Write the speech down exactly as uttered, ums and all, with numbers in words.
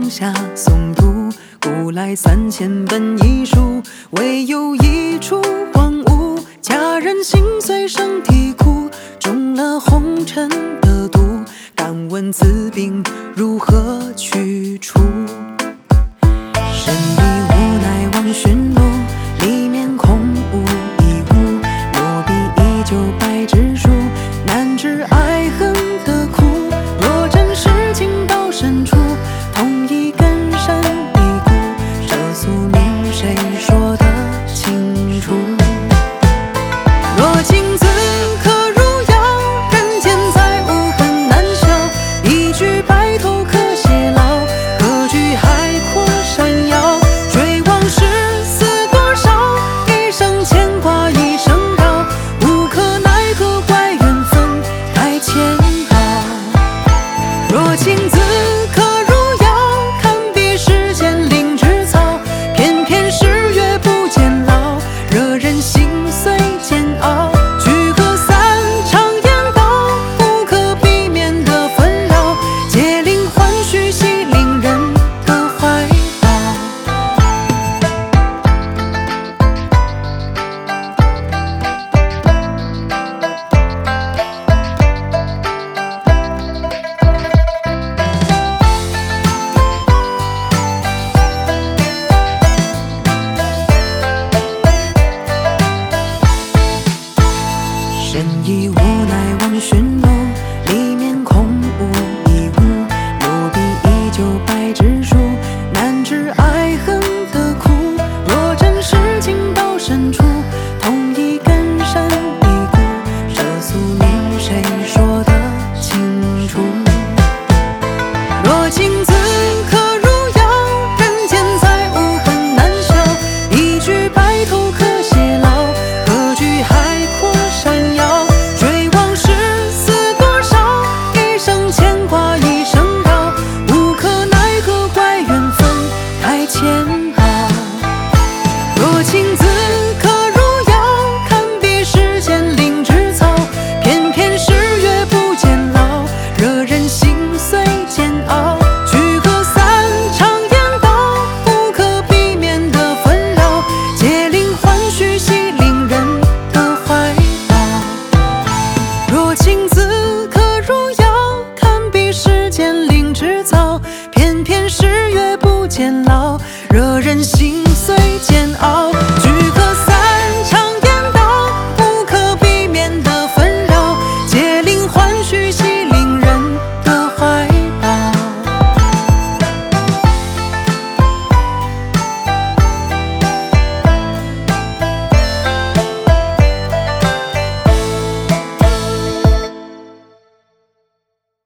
江夏诵读，古来三千本医书，唯有一处荒芜。佳人心碎生啼哭，中了红尘的毒，敢问此病如何去除？深衣无奈望寻路，里面空无一物。落笔依旧白纸书，难知爱恨的苦。若真是情到深处，同一根山一骨，这宿命谁说得清楚？若情字可如药，人间再无恨难消。一句白头可偕老，何惧海阔山遥？追往事似多少，一生牵挂一生绕。无可奈何怪缘分太煎熬。若情字可如药，堪比世间灵芝草。偏偏是月不见老，惹人心碎煎熬。聚合散常言道，不可避免的纷扰。借灵魂续系令人的怀抱。深衣无奈望寻路，里面空无一物。落笔依旧白纸书，难知爱恨的苦。若真是情到深处，同一根山一骨，这宿命谁说得清楚？若情字可如药，人间再无恨难消。一句白头可偕老，何惧海阔山遥？追往事似多少，一生牵挂一生绕。无可奈何怪缘分太煎熬。若情字可如药，堪比世间灵芝草。偏偏是月不见老，惹人心碎煎熬。聚合散常言道，不可避免的纷扰。借灵魂续系令人的怀抱。若情字可如药，堪比世间灵芝草。偏偏是月不见老，惹人心碎煎熬。